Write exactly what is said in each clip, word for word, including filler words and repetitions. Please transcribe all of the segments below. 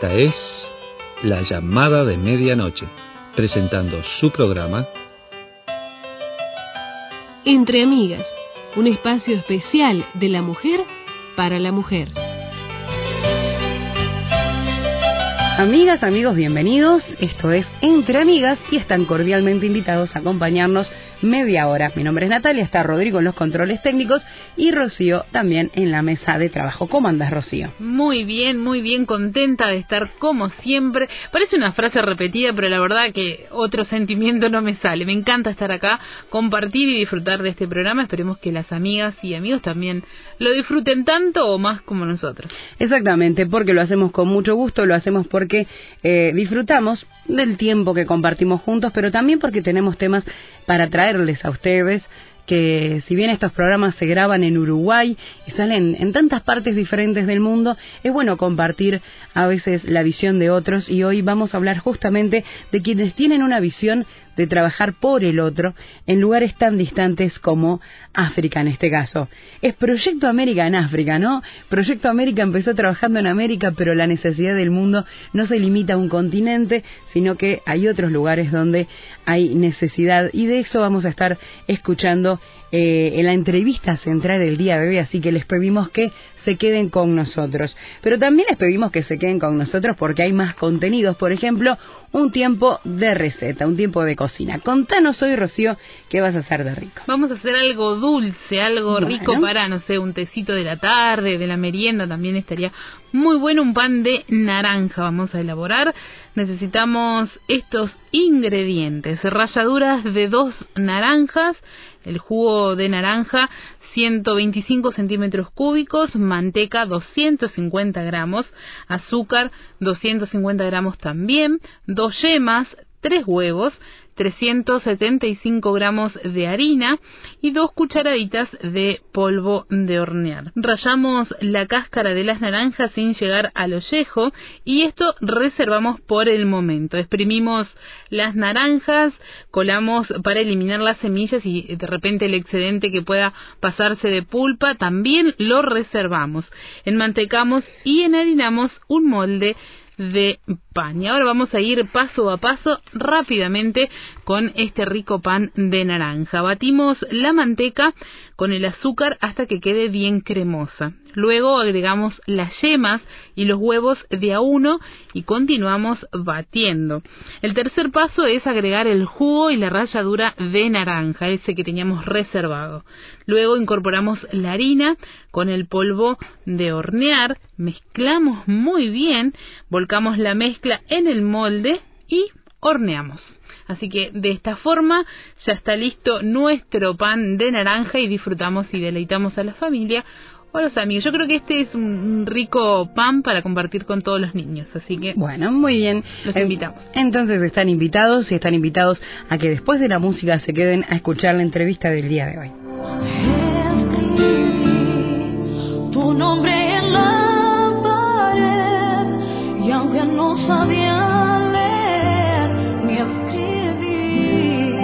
Esta es La Llamada de Medianoche, presentando su programa Entre Amigas, un espacio especial de la mujer para la mujer. Amigas, amigos, bienvenidos. Esto es Entre Amigas y están cordialmente invitados a acompañarnos media hora. Mi nombre es Natalia, está Rodrigo en los controles técnicos y Rocío también en la mesa de trabajo. ¿Cómo andas, Rocío? Muy bien, muy bien, contenta de estar como siempre. Parece una frase repetida, pero la verdad que otro sentimiento no me sale. Me encanta estar acá, compartir y disfrutar de este programa. Esperemos que las amigas y amigos también lo disfruten tanto o más como nosotros. Exactamente, porque lo hacemos con mucho gusto, lo hacemos porque eh, disfrutamos del tiempo que compartimos juntos, pero también porque tenemos temas para traerles a ustedes, que si bien estos programas se graban en Uruguay y salen en tantas partes diferentes del mundo, es bueno compartir a veces la visión de otros, y hoy vamos a hablar justamente de quienes tienen una visión de trabajar por el otro en lugares tan distantes como África en este caso. Es Proyecto América en África, ¿no? Proyecto América empezó trabajando en América, pero la necesidad del mundo no se limita a un continente, sino que hay otros lugares donde hay necesidad, y de eso vamos a estar escuchando eh, en la entrevista central del día de hoy, así que les pedimos que se queden con nosotros. Pero también les pedimos que se queden con nosotros porque hay más contenidos. Por ejemplo, un tiempo de receta, un tiempo de cocina. Contanos hoy, Rocío, ¿qué vas a hacer de rico? Vamos a hacer algo dulce, algo bueno. rico para, no sé, un tecito de la tarde, de la merienda, también estaría muy bueno. Un pan de naranja vamos a elaborar. Necesitamos estos ingredientes: ralladuras de dos naranjas, el jugo de naranja, ciento veinticinco centímetros cúbicos, manteca doscientos cincuenta gramos, azúcar doscientos cincuenta gramos también, dos yemas, tres huevos, trescientos setenta y cinco gramos de harina y dos cucharaditas de polvo de hornear. Rallamos la cáscara de las naranjas sin llegar al ollejo y esto reservamos por el momento. Exprimimos las naranjas, colamos para eliminar las semillas y de repente el excedente que pueda pasarse de pulpa también lo reservamos. Enmantecamos y enharinamos un molde de pan. Y ahora vamos a ir paso a paso rápidamente con este rico pan de naranja. Batimos la manteca con el azúcar hasta que quede bien cremosa. Luego agregamos las yemas y los huevos de a uno y continuamos batiendo. El tercer paso es agregar el jugo y la ralladura de naranja, ese que teníamos reservado. Luego incorporamos la harina con el polvo de hornear, mezclamos muy bien, volcamos la mezcla en el molde y horneamos. Así que de esta forma ya está listo nuestro pan de naranja y disfrutamos y deleitamos a la familia o a los amigos. Yo creo que este es un rico pan para compartir con todos los niños, así que bueno, muy bien, los invitamos. Entonces están invitados y están invitados a que después de la música se queden a escuchar la entrevista del día de hoy. Tu nombre en la pared, y aunque no sabía leer ni escribir,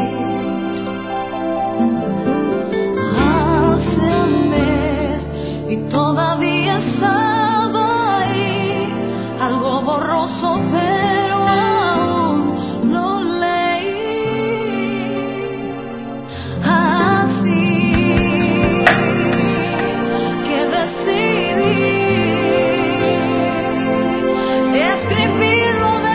hace un mes y todavía estaba ahí, algo borroso pero aún lo leí. Así que decidí escribirlo de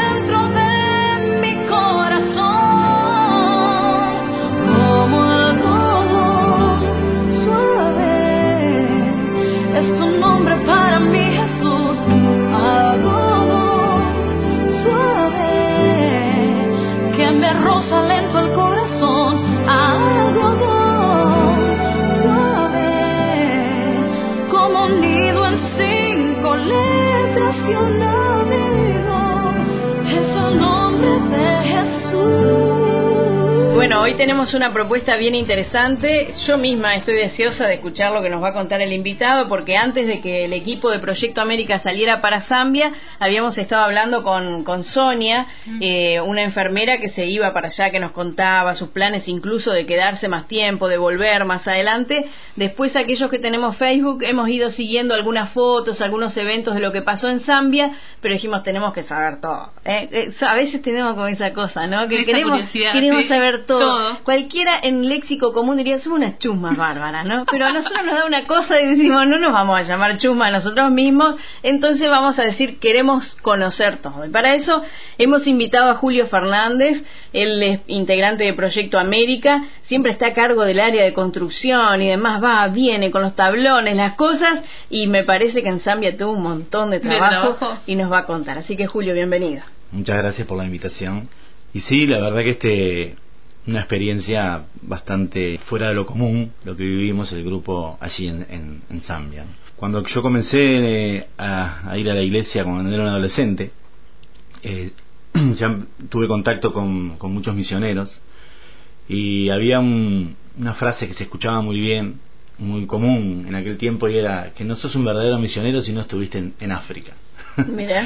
hoy tenemos una propuesta bien interesante. Yo misma estoy deseosa de escuchar lo que nos va a contar el invitado, porque antes de que el equipo de Proyecto América saliera para Zambia, habíamos estado hablando con, con Sonia, eh, una enfermera que se iba para allá, que nos contaba sus planes incluso de quedarse más tiempo, de volver más adelante. Después, aquellos que tenemos Facebook, hemos ido siguiendo algunas fotos, algunos eventos de lo que pasó en Zambia, pero dijimos, tenemos que saber todo. ¿eh? Eh, a veces tenemos como esa cosa, ¿no? Que esa queremos, queremos sí. saber todo. todo. Cualquiera en léxico común diría, somos unas chusmas bárbaras, ¿no? Pero a nosotros nos da una cosa y decimos, no nos vamos a llamar chusmas nosotros mismos, entonces vamos a decir, queremos conocer todo. Y para eso hemos invitado a Julio Fernández, él es integrante de Proyecto América, siempre está a cargo del área de construcción y demás, va, viene con los tablones, las cosas, y me parece que en Zambia tuvo un montón de trabajo, de trabajo. y nos va a contar. Así que, Julio, bienvenido. Muchas gracias por la invitación. Y sí, la verdad que este una experiencia bastante fuera de lo común, lo que vivimos el grupo allí en, en, en Zambia. Cuando yo comencé eh, a, a ir a la iglesia cuando era un adolescente, eh, ya tuve contacto con, con muchos misioneros, y había un, una frase que se escuchaba muy bien, muy común en aquel tiempo, y era que no sos un verdadero misionero si no estuviste en, en África. Mira.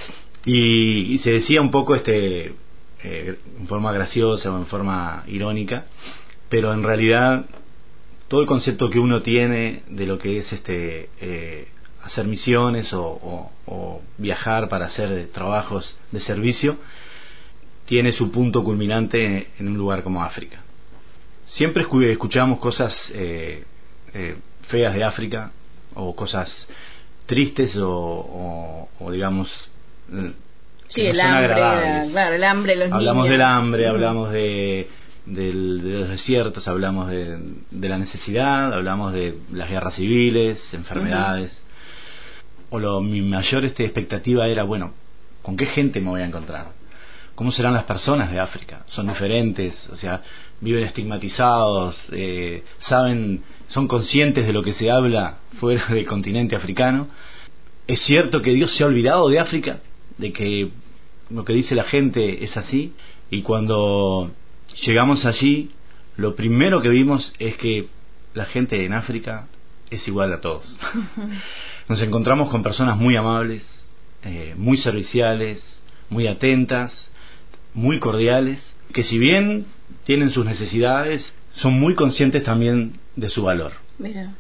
y, y se decía un poco este eh, en forma graciosa o en forma irónica, pero en realidad todo el concepto que uno tiene de lo que es este eh, hacer misiones o, o, o viajar para hacer trabajos de servicio tiene su punto culminante en un lugar como África. Siempre escuchamos cosas eh, eh, feas de África, o cosas tristes, o, o, o digamos sí, que no el son hambre, agradables. Claro, el hambre, los hablamos niños. del hambre, uh-huh. hablamos de, del, de los desiertos, hablamos de, de la necesidad, hablamos de las guerras civiles, enfermedades. Uh-huh. O lo, mi mayor este, expectativa era, bueno, ¿con qué gente me voy a encontrar? ¿Cómo serán las personas de África? ¿Son diferentes? O sea, viven estigmatizados, eh, saben, son conscientes de lo que se habla fuera del continente africano. ¿Es cierto que Dios se ha olvidado de África? ¿De que lo que dice la gente es así? Y cuando llegamos allí, lo primero que vimos es que la gente en África es igual a todos. Nos encontramos con personas muy amables, eh, muy serviciales, muy atentas, muy cordiales, que si bien tienen sus necesidades, son muy conscientes también de su valor. Mira.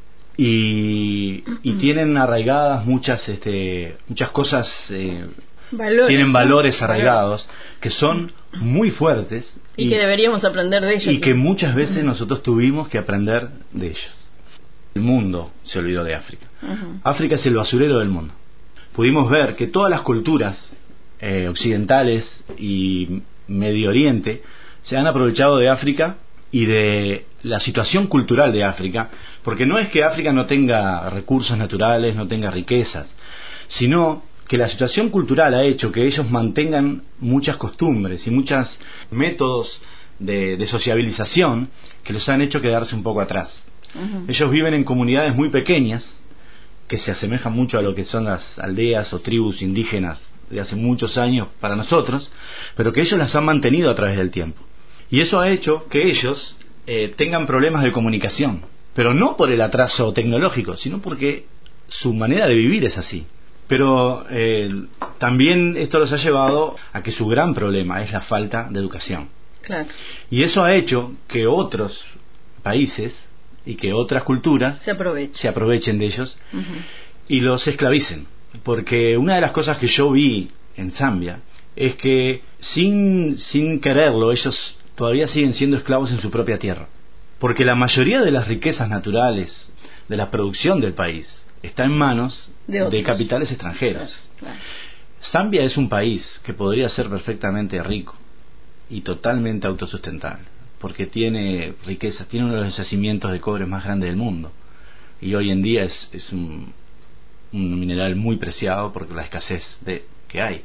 Y, y tienen arraigadas muchas este, muchas cosas, eh, valores, tienen ¿no? valores arraigados que son muy fuertes y, y que deberíamos aprender de ellos. Y que muchas veces nosotros tuvimos que aprender de ellos. El mundo se olvidó de África. Uh-huh. África es el basurero del mundo. Pudimos ver que todas las culturas eh, occidentales y Medio Oriente se han aprovechado de África y de la situación cultural de África, porque no es que África no tenga recursos naturales, no tenga riquezas, sino que la situación cultural ha hecho que ellos mantengan muchas costumbres y muchos métodos de, de sociabilización que los han hecho quedarse un poco atrás. Uh-huh. Ellos viven en comunidades muy pequeñas que se asemejan mucho a lo que son las aldeas o tribus indígenas de hace muchos años para nosotros, pero que ellos las han mantenido a través del tiempo. Y eso ha hecho que ellos eh, tengan problemas de comunicación, pero no por el atraso tecnológico, sino porque su manera de vivir es así. Pero eh, también esto los ha llevado a que su gran problema es la falta de educación. Claro. Y eso ha hecho que otros países y que otras culturas se aprovechen, se aprovechen de ellos, uh-huh. y los esclavicen. Porque una de las cosas que yo vi en Zambia es que sin, sin quererlo ellos todavía siguen siendo esclavos en su propia tierra. Porque la mayoría de las riquezas naturales, de la producción del país, está en manos de, de capitales extranjeros. Claro, claro. Zambia es un país que podría ser perfectamente rico y totalmente autosustentable, porque tiene riquezas, tiene uno de los yacimientos de cobre más grandes del mundo, y hoy en día es, es un, un mineral muy preciado por la escasez de, que hay.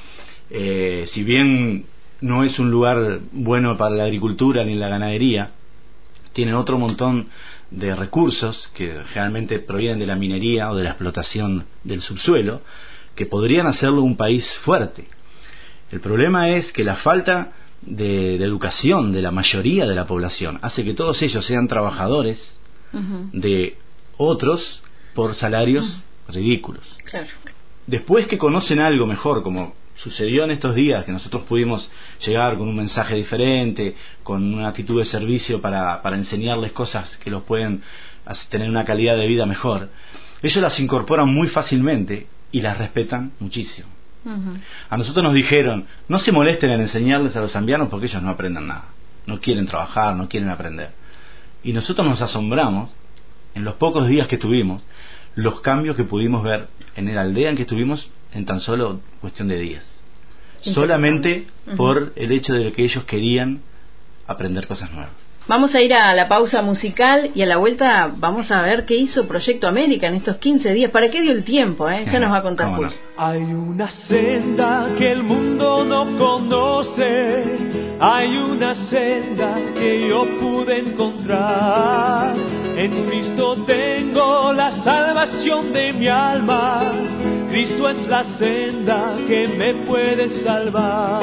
Eh, si bien no es un lugar bueno para la agricultura ni la ganadería, tiene otro montón de recursos que realmente provienen de la minería o de la explotación del subsuelo, que podrían hacerlo un país fuerte. El problema es que la falta de, de educación de la mayoría de la población hace que todos ellos sean trabajadores uh-huh. de otros por salarios uh-huh. ridículos. Claro. Después que conocen algo mejor, como sucedió en estos días, que nosotros pudimos llegar con un mensaje diferente, con una actitud de servicio para, para enseñarles cosas que los pueden hacer tener una calidad de vida mejor, ellos las incorporan muy fácilmente y las respetan muchísimo. Uh-huh. A nosotros nos dijeron, no se molesten en enseñarles a los zambianos porque ellos no aprenden nada, no quieren trabajar, no quieren aprender. Y nosotros nos asombramos, en los pocos días que estuvimos, los cambios que pudimos ver en la aldea en que estuvimos en tan solo cuestión de días, solamente uh-huh. por el hecho de que ellos querían aprender cosas nuevas. Vamos a ir a la pausa musical y a la vuelta vamos a ver qué hizo Proyecto América en estos quince días. ¿Para qué dio el tiempo? Eh? Ya nos va a contar Julio. No? Hay una senda que el mundo no conoce, hay una senda que yo pude encontrar. En Cristo tengo la salvación de mi alma, Cristo es la senda que me puede salvar.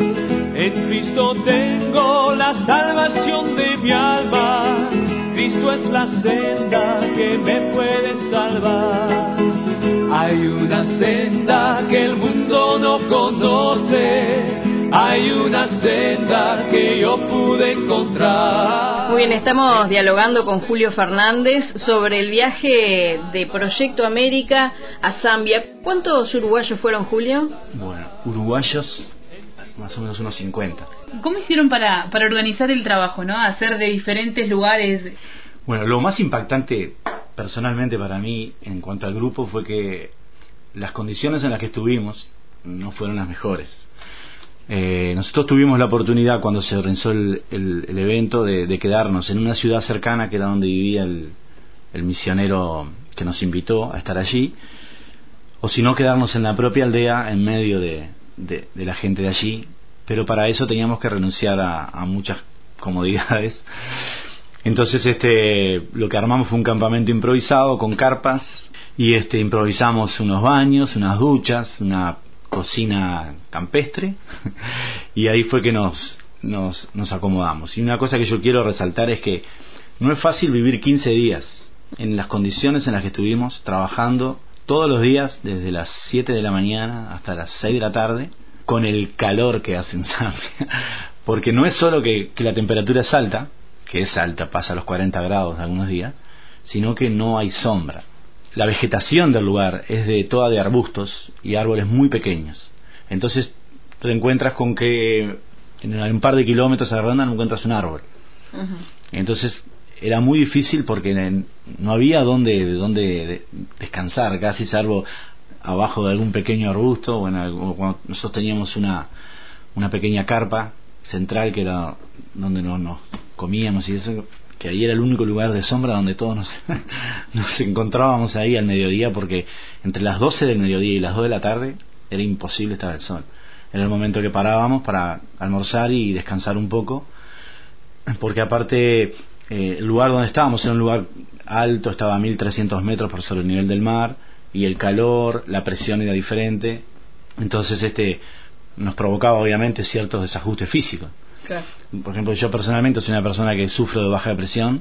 En Cristo tengo la salvación de mi alma, Cristo es la senda que me puede salvar. Hay una senda que el mundo no conoce, hay una senda que yo pude encontrar. Muy bien, estamos dialogando con Julio Fernández sobre el viaje de Proyecto América a Zambia. ¿Cuántos uruguayos fueron, Julio? Bueno, uruguayos más o menos unos cincuenta. ¿Cómo hicieron para, para organizar el trabajo, no? Hacer de diferentes lugares. Bueno, lo más impactante personalmente para mí en cuanto al grupo fue que las condiciones en las que estuvimos no fueron las mejores. Eh, nosotros tuvimos la oportunidad cuando se organizó el, el, el evento de, de quedarnos en una ciudad cercana que era donde vivía el, el misionero que nos invitó a estar allí, o si no quedarnos en la propia aldea en medio de, de, de la gente de allí, pero para eso teníamos que renunciar a, a muchas comodidades. Entonces este lo que armamos fue un campamento improvisado con carpas y este improvisamos unos baños, unas duchas, una cocina campestre y ahí fue que nos, nos nos acomodamos. Y una cosa que yo quiero resaltar es que no es fácil vivir quince días en las condiciones en las que estuvimos trabajando todos los días desde las siete de la mañana hasta las seis de la tarde con el calor que hace en Zambia, porque no es solo que, que la temperatura es alta, que es alta, pasa a los cuarenta grados algunos días, sino que no hay sombra. La vegetación del lugar es de toda de arbustos y árboles muy pequeños. Entonces te encuentras con que en un par de kilómetros a la redonda no encuentras un árbol. Uh-huh. Entonces era muy difícil porque no había dónde, dónde descansar, casi salvo abajo de algún pequeño arbusto. Bueno, cuando nosotros teníamos una, una pequeña carpa central que era donde nos, nos comíamos y eso, que ahí era el único lugar de sombra donde todos nos, nos encontrábamos ahí al mediodía, porque entre las doce del mediodía y las dos de la tarde era imposible estar al sol. Era el momento que parábamos para almorzar y descansar un poco, porque aparte eh, el lugar donde estábamos era un lugar alto, estaba a mil trescientos metros por sobre el nivel del mar, y el calor, la presión era diferente, entonces este nos provocaba obviamente ciertos desajustes físicos. Claro. Por ejemplo, yo personalmente soy una persona que sufro de baja presión,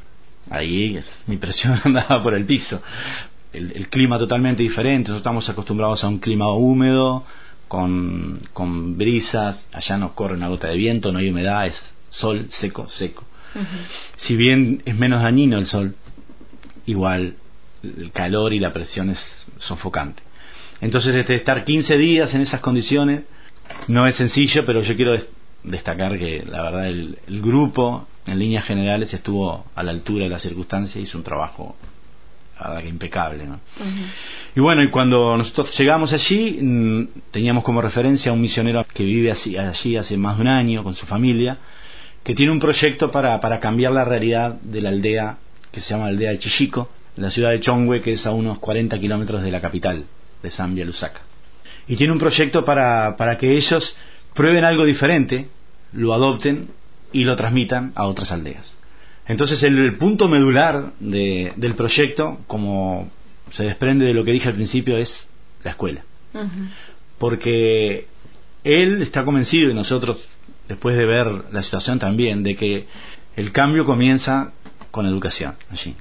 ahí mi presión andaba por el piso. El, el clima totalmente diferente, nosotros estamos acostumbrados a un clima húmedo, con, con brisas, allá no corre una gota de viento, no hay humedad, es sol seco, seco. Uh-huh. Si bien es menos dañino el sol, igual el calor y la presión es sofocante. Entonces este, estar quince días en esas condiciones no es sencillo, pero yo quiero destacar que la verdad el, el grupo en líneas generales estuvo a la altura de las circunstancias y hizo un trabajo la verdad que impecable, ¿no? Uh-huh. Y bueno, y cuando nosotros llegamos allí mmm, teníamos como referencia a un misionero que vive así, allí hace más de un año con su familia, que tiene un proyecto para, para cambiar la realidad de la aldea que se llama aldea de Chichico, en la ciudad de Chongwe, que es a unos cuarenta kilómetros de la capital de Zambia, Lusaka. Y tiene un proyecto para, para que ellos prueben algo diferente, lo adopten y lo transmitan a otras aldeas. Entonces el, el punto medular de, del proyecto, como se desprende de lo que dije al principio, es la escuela. Uh-huh. Porque él está convencido, y nosotros después de ver la situación también, de que el cambio comienza con educación allí,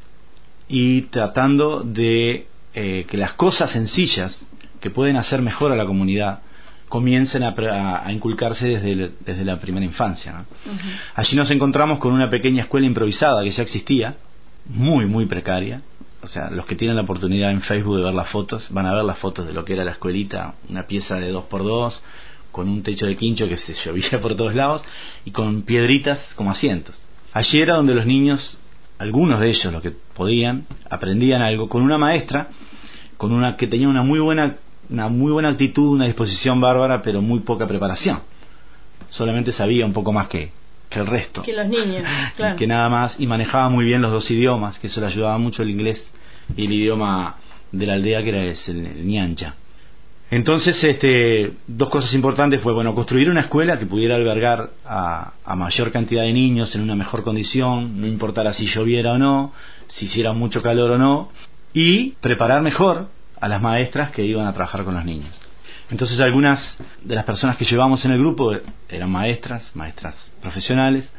y tratando de eh, que las cosas sencillas que pueden hacer mejor a la comunidad comiencen a, a, a inculcarse desde, el, desde la primera infancia, ¿no? Uh-huh. Allí nos encontramos con una pequeña escuela improvisada que ya existía, muy muy precaria. O sea, los que tienen la oportunidad en Facebook de ver las fotos van a ver las fotos de lo que era la escuelita, una pieza de dos por dos con un techo de quincho que se llovía por todos lados y con piedritas como asientos. Allí era donde los niños, algunos de ellos, los que podían, aprendían algo con una maestra, con una que tenía una muy buena una muy buena actitud, una disposición bárbara, pero muy poca preparación. Solamente sabía un poco más que, que el resto. Que los niños, claro. Que nada más, y manejaba muy bien los dos idiomas, que eso le ayudaba mucho, el inglés y el idioma de la aldea, que era el, el ñancha. Entonces, este, dos cosas importantes fue, bueno, construir una escuela que pudiera albergar a, a mayor cantidad de niños en una mejor condición, no importara si lloviera o no, si hiciera mucho calor o no, y preparar mejor a las maestras que iban a trabajar con los niños. Entonces, algunas de las personas que llevamos en el grupo eran maestras, maestras profesionales,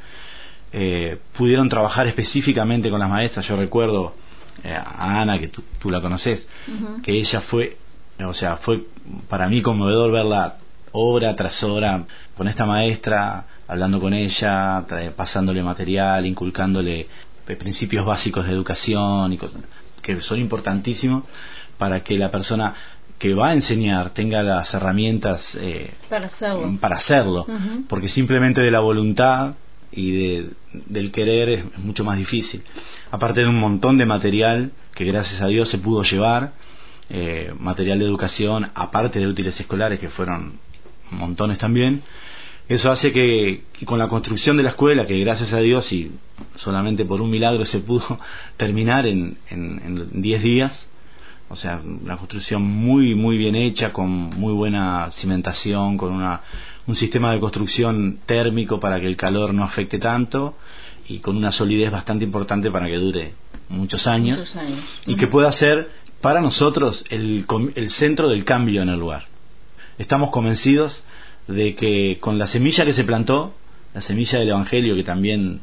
eh, pudieron trabajar específicamente con las maestras. Yo recuerdo eh, a Ana, que tú, tú la conoces, uh-huh. que ella fue, o sea, fue para mí conmovedor verla hora tras hora con esta maestra, hablando con ella, tra- pasándole material, inculcándole principios básicos de educación y cosas que son importantísimos para que la persona que va a enseñar tenga las herramientas eh, para hacerlo, para hacerlo uh-huh. porque simplemente de la voluntad y de, del querer es mucho más difícil, aparte de un montón de material que gracias a Dios se pudo llevar, eh, material de educación, aparte de útiles escolares que fueron montones también. Eso hace que, que con la construcción de la escuela, que gracias a Dios y solamente por un milagro se pudo terminar en en diez días, o sea, una construcción muy muy bien hecha, con muy buena cimentación, con una un sistema de construcción térmico para que el calor no afecte tanto, y con una solidez bastante importante para que dure muchos años, muchos años. y que pueda ser para nosotros el, el centro del cambio en el lugar. Estamos convencidos de que con la semilla que se plantó, la semilla del Evangelio, que también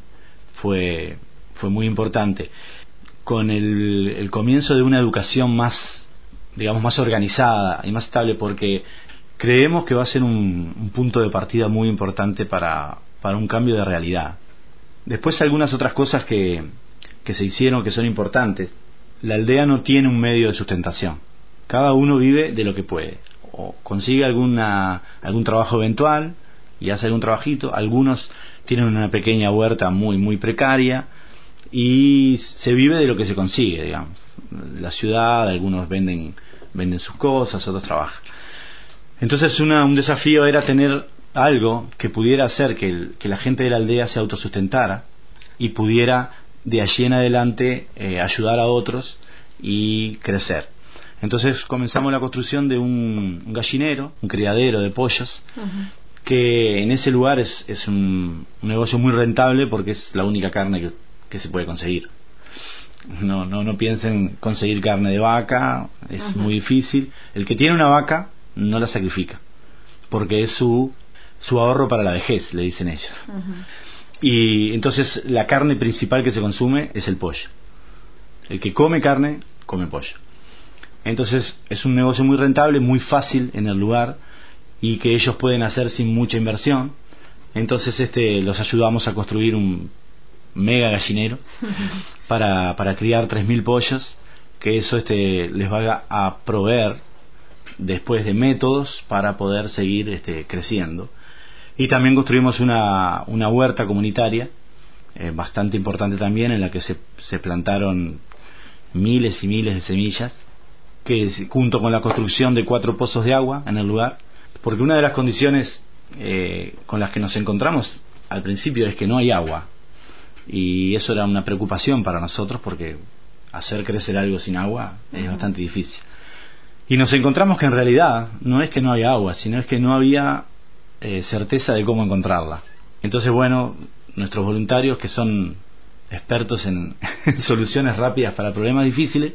fue fue muy importante, con el, el comienzo de una educación más, digamos, más organizada y más estable, porque creemos que va a ser un, un punto de partida muy importante para, para un cambio de realidad. Después algunas otras cosas que, que se hicieron que son importantes. La aldea no tiene un medio de sustentación. Cada uno vive de lo que puede. O consigue alguna, algún trabajo eventual y hace algún trabajito. Algunos tienen una pequeña huerta muy, muy precaria, y se vive de lo que se consigue, digamos. La ciudad, algunos venden venden sus cosas, otros trabajan. Entonces una, un desafío era tener algo que pudiera hacer que, el, que la gente de la aldea se autosustentara y pudiera de allí en adelante eh, ayudar a otros y crecer. Entonces comenzamos la construcción de un, un gallinero, un criadero de pollos, uh-huh. que en ese lugar es, es un, un negocio muy rentable porque es la única carne que que se puede conseguir. No no no piensen conseguir carne de vaca, es uh-huh. muy difícil. El que tiene una vaca no la sacrifica porque es su su ahorro para la vejez, le dicen ellos. Uh-huh. Y entonces la carne principal que se consume es el pollo. El que come carne come pollo. Entonces es un negocio muy rentable, muy fácil en el lugar, y que ellos pueden hacer sin mucha inversión. Entonces este los ayudamos a construir un mega gallinero para, para criar tres mil pollos, que eso este les va a proveer después de métodos para poder seguir este creciendo. Y también construimos una, una huerta comunitaria eh, bastante importante también, en la que se, se plantaron miles y miles de semillas, que junto con la construcción de cuatro pozos de agua en el lugar, porque una de las condiciones eh, con las que nos encontramos al principio es que no hay agua. Y eso era una preocupación para nosotros, porque hacer crecer algo sin agua es uh-huh. bastante difícil. Y nos encontramos que en realidad no es que no haya agua, sino es que no había eh, certeza de cómo encontrarla. Entonces, bueno, nuestros voluntarios, que son expertos en, en soluciones rápidas para problemas difíciles,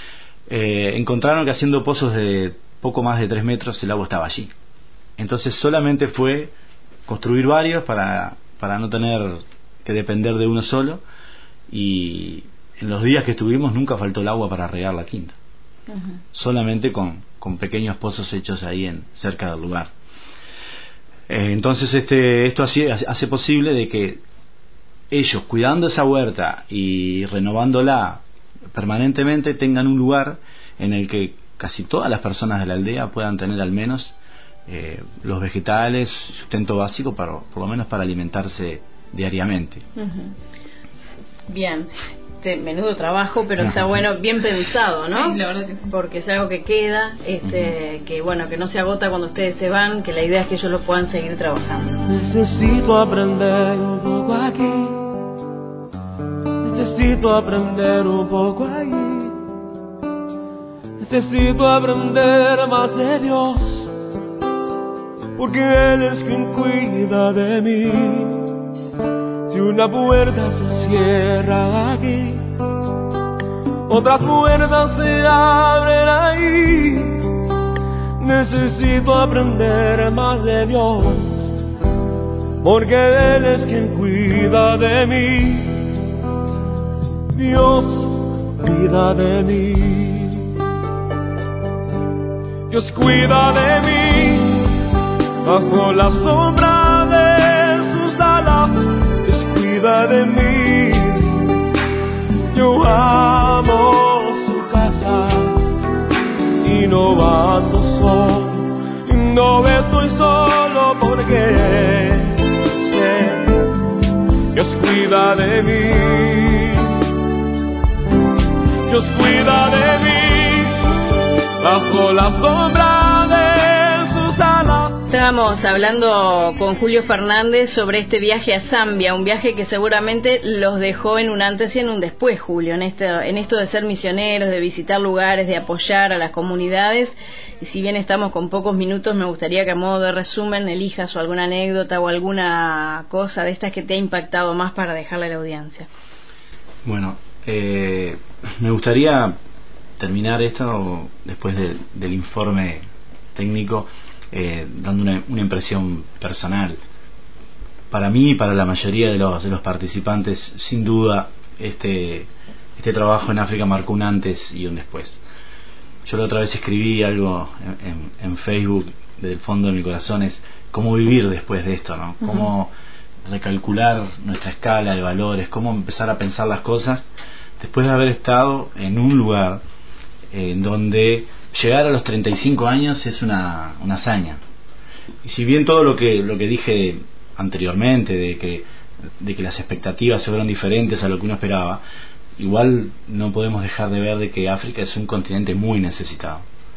eh, encontraron que haciendo pozos de poco más de tres metros el agua estaba allí. Entonces solamente fue construir varios para, para no tener que depender de uno solo, y en los días que estuvimos nunca faltó el agua para regar la quinta. Uh-huh. Solamente con, con pequeños pozos hechos ahí en cerca del lugar. Eh, entonces este esto hace, hace posible de que ellos, cuidando esa huerta y renovándola permanentemente, tengan un lugar en el que casi todas las personas de la aldea puedan tener al menos eh, los vegetales, sustento básico, para, por lo menos para alimentarse diariamente. Uh-huh. Bien. Este, menudo trabajo, pero está bueno, bien pensado, ¿no? Sí, la verdad que sí. Porque es algo que queda, este, uh-huh. que bueno, que no se agota cuando ustedes se van, que la idea es que ellos lo puedan seguir trabajando. Necesito aprender un poco aquí, necesito aprender un poco allí, necesito aprender más de Dios, porque Él es quien cuida de mí. Si una puerta se cierra aquí, otras puertas se abren ahí. Necesito aprender más de Dios, porque Él es quien cuida de mí. Dios cuida de mí. Dios cuida de mí bajo la sombra de sus alas. Cuida de mí, yo amo su casa y no ando solo, no estoy solo porque sé, Dios cuida de mí, Dios cuida de mí, bajo la sombra de sus alas. Estábamos hablando con Julio Fernández sobre este viaje a Zambia, un viaje que seguramente los dejó en un antes y en un después, Julio, en esto, en esto de ser misioneros, de visitar lugares, de apoyar a las comunidades. Y si bien estamos con pocos minutos, me gustaría que a modo de resumen elijas o alguna anécdota o alguna cosa de estas que te ha impactado más para dejarle a la audiencia. Bueno, eh, me gustaría terminar esto después de, del informe técnico, Eh, dando una, una impresión personal. Para mí y para la mayoría de los, de los participantes, sin duda, este, este trabajo en África marcó un antes y un después. Yo la otra vez escribí algo en, en, en Facebook, desde el fondo de mi corazón, es cómo vivir después de esto, ¿no? Cómo recalcular nuestra escala de valores, cómo empezar a pensar las cosas después de haber estado en un lugar eh, en donde llegar a los treinta y cinco años es una, una hazaña. Y si bien todo lo que lo que dije anteriormente, de que, de que las expectativas fueron diferentes a lo que uno esperaba, igual no podemos dejar de ver de que África es un continente muy necesitado.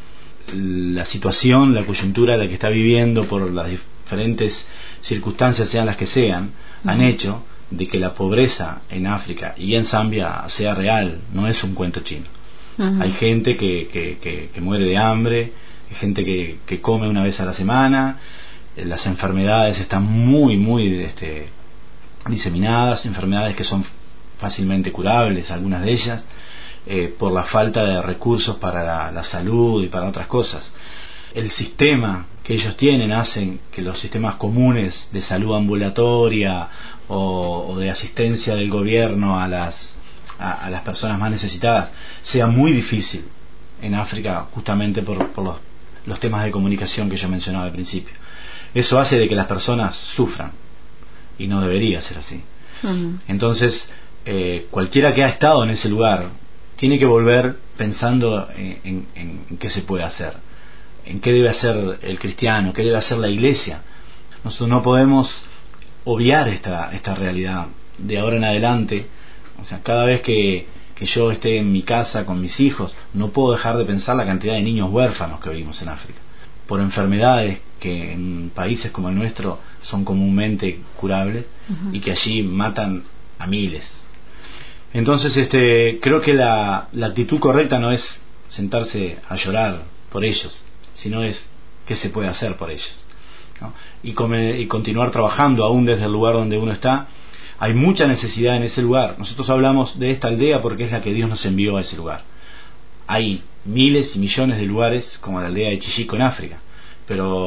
La situación, la coyuntura la que está viviendo, por las diferentes circunstancias, sean las que sean, uh-huh. han hecho de que la pobreza en África y en Zambia sea real, no es un cuento chino. Uh-huh. Hay gente que, que, que, que muere de hambre, hay gente que, que come una vez a la semana, eh, las enfermedades están muy, muy este, diseminadas, enfermedades que son fácilmente curables, algunas de ellas, eh, por la falta de recursos para la, la salud y para otras cosas. El sistema que ellos tienen hacen que los sistemas comunes de salud ambulatoria o, o de asistencia del gobierno a las A, a las personas más necesitadas sea muy difícil en África, justamente por, por los, los temas de comunicación que yo mencionaba al principio. Eso hace de que las personas sufran y no debería ser así. Uh-huh. Entonces eh, cualquiera que ha estado en ese lugar tiene que volver pensando en, en, en qué se puede hacer, en qué debe hacer el cristiano, qué debe hacer la iglesia. Nosotros no podemos obviar esta, esta realidad. De ahora en adelante, o sea, cada vez que, que yo esté en mi casa con mis hijos, no puedo dejar de pensar la cantidad de niños huérfanos que vivimos en África, por enfermedades que en países como el nuestro son comúnmente curables, uh-huh. y que allí matan a miles. Entonces este creo que la, la actitud correcta no es sentarse a llorar por ellos, sino es qué se puede hacer por ellos, ¿no? Y, come, y continuar trabajando aún desde el lugar donde uno está. Hay mucha necesidad en ese lugar. Nosotros hablamos de esta aldea porque es la que Dios nos envió a ese lugar. Hay miles y millones de lugares como la aldea de Chichico en África, pero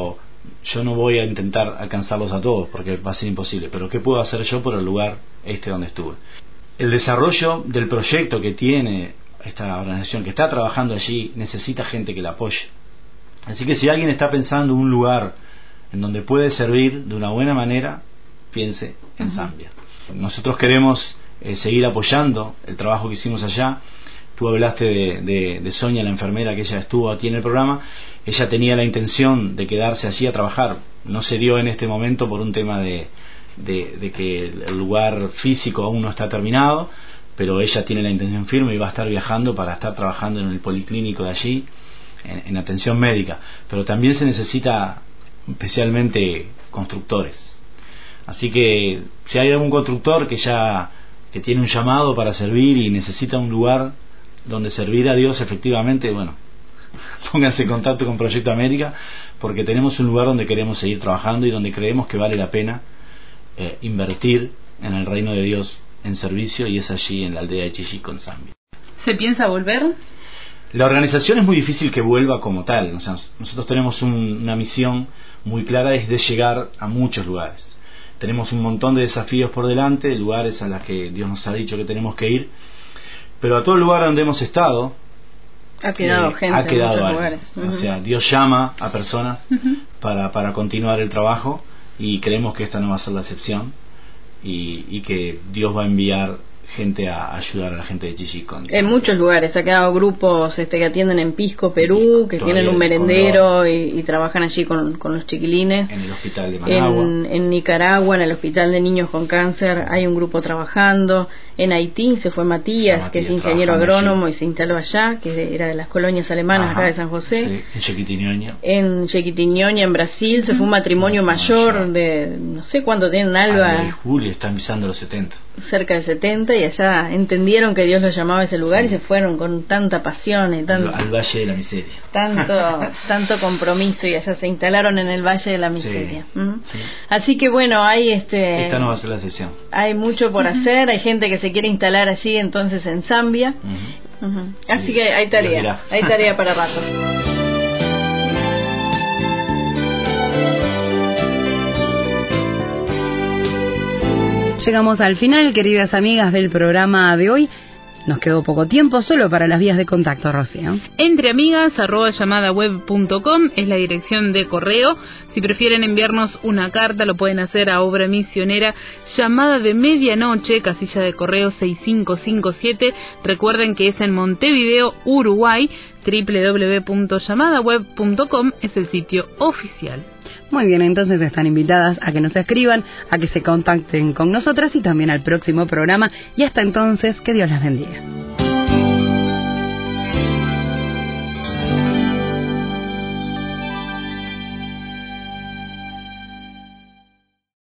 yo no voy a intentar alcanzarlos a todos porque va a ser imposible, pero ¿qué puedo hacer yo por el lugar este donde estuve? El desarrollo del proyecto que tiene esta organización, que está trabajando allí, necesita gente que la apoye. Así que si alguien está pensando en un lugar en donde puede servir de una buena manera, piense en uh-huh. Zambia. Nosotros queremos eh, seguir apoyando el trabajo que hicimos allá. Tú hablaste de, de, de Sonia, la enfermera, que ella estuvo aquí en el programa. Ella tenía la intención de quedarse allí a trabajar. No se dio en este momento por un tema de, de, de que el lugar físico aún no está terminado, pero ella tiene la intención firme y va a estar viajando para estar trabajando en el policlínico de allí, en, en atención médica. Pero también se necesita especialmente constructores. Así que si hay algún constructor que ya que tiene un llamado para servir y necesita un lugar donde servir a Dios efectivamente, bueno, pónganse en contacto con Proyecto América, porque tenemos un lugar donde queremos seguir trabajando y donde creemos que vale la pena eh, invertir en el reino de Dios en servicio, y es allí en la aldea de Chichico, en Zambia. ¿Se piensa volver? La organización es muy difícil que vuelva como tal. O sea, nosotros tenemos un, una misión muy clara, es de llegar a muchos lugares. Tenemos un montón de desafíos por delante, lugares a los que Dios nos ha dicho que tenemos que ir, pero a todo lugar donde hemos estado ha quedado eh, gente ha quedado en muchos algo. lugares. Uh-huh. O sea, Dios llama a personas uh-huh. para, para continuar el trabajo, y creemos que esta no va a ser la excepción, y, y que Dios va a enviar gente a ayudar a la gente de Chichico. En muchos lugares ha quedado grupos este, que atienden en Pisco, Perú, que tienen un merendero y, y trabajan allí con, con los chiquilines. En el hospital de Managua. En, en Nicaragua, en el hospital de niños con cáncer, hay un grupo trabajando. En Haití se fue Matías, Matías que es ingeniero agrónomo allí. Y se instaló allá, que era de las colonias alemanas. Ajá, acá de San José. Sí, en Jequitinhonha. En Jequitinhonha, en Brasil, uh-huh. se fue un matrimonio uh-huh. mayor de no sé cuánto tienen, Alba. De julio, están pisando los setenta. Cerca de setenta, y allá entendieron que Dios los llamaba a ese lugar, sí. y se fueron con tanta pasión y tanto, al Valle de la Miseria, tanto tanto compromiso, y allá se instalaron en el Valle de la Miseria. Sí, uh-huh. sí. Así que bueno, hay este esta no va a ser la sesión, hay mucho por uh-huh. hacer, hay gente que se quiere instalar allí entonces en Zambia. Uh-huh. Uh-huh. Así sí, que hay tarea, hay tarea para rato. Llegamos al final, queridas amigas, del programa de hoy. Nos quedó poco tiempo, solo para las vías de contacto, Rocío. Entreamigas arroba llamada web punto com es la dirección de correo. Si prefieren enviarnos una carta, lo pueden hacer a Obra Misionera, Llamada de Medianoche, casilla de correo seis cinco cinco siete. Recuerden que es en Montevideo, Uruguay. doble u doble u doble u punto llamada web punto com es el sitio oficial. Muy bien, entonces están invitadas a que nos escriban, a que se contacten con nosotras y también al próximo programa. Y hasta entonces, que Dios las bendiga.